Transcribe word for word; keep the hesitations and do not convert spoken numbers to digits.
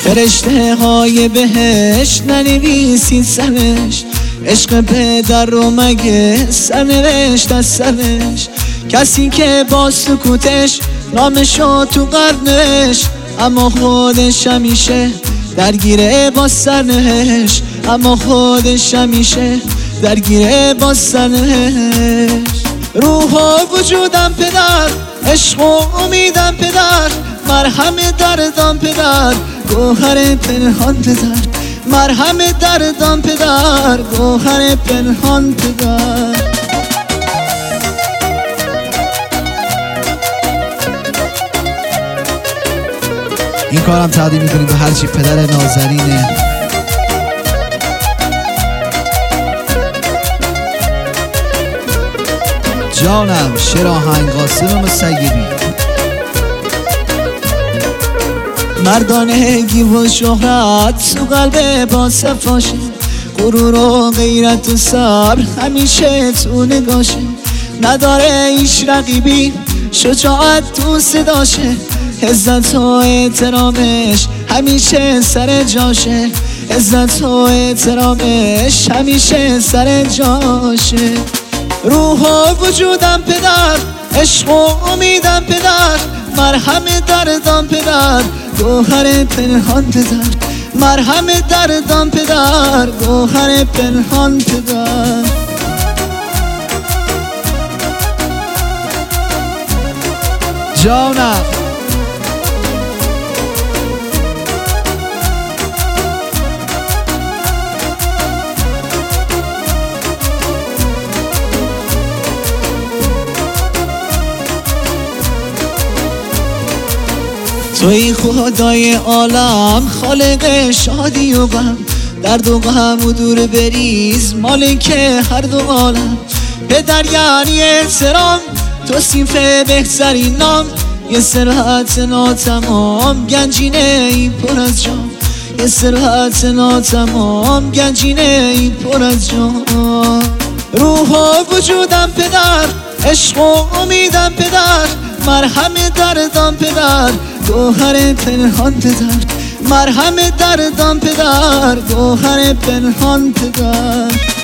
فرشته های بهش ننویسید سرش، عشق پدر رو مگه سرنوشت از سرش. کسی که با سکوتش نامشو تو قرنش، اما خودش همیشه درگیره با سرنوشت، اما خودش همیشه درگیره با سرنوشت. روح و وجودم پدر، عشق و امیدم پدر، مرهم دردم پدر، گوهر پنهان پدر، مرهم دردم پدر، گوهر پنهان پدر. این کارم تقدیم میکنیم به هرچی پدر نازنینه. جانم شراهنگ قاسم مسیبی. مردانگی و شهرت تو قلب با صفاشه، غرور و غیرت و صبر همیشه تو نگاشه. نداره ایش رقیبی، شجاعت تو صداشه، عزت و احترامش همیشه سر جاشه، عزت و احترامش همیشه سر جاشه. روح و وجودم پدر، عشق و امیدم پدر، مرهم دردم پدر، گوهر پنهان پدر، مرهم دردم پدر، گوهر پنهان پدر. جانم توی خدای عالم، خالق شادی و غم، درد و غم و دور بریز، مالک هر دو عالم. پدر یعنی احترام، توصیف بهترین نام، یه ثروت ناتمام، گنجینه ای پر از جام، یه ثروت ناتمام، گنجینه ای پر از جام. روح و وجودم پدر، عشق و امیدم پدر، مرهم دردم پدر، گوهر پنهان پدر، مرهم دردم پدر، گوهر پنهان پدر.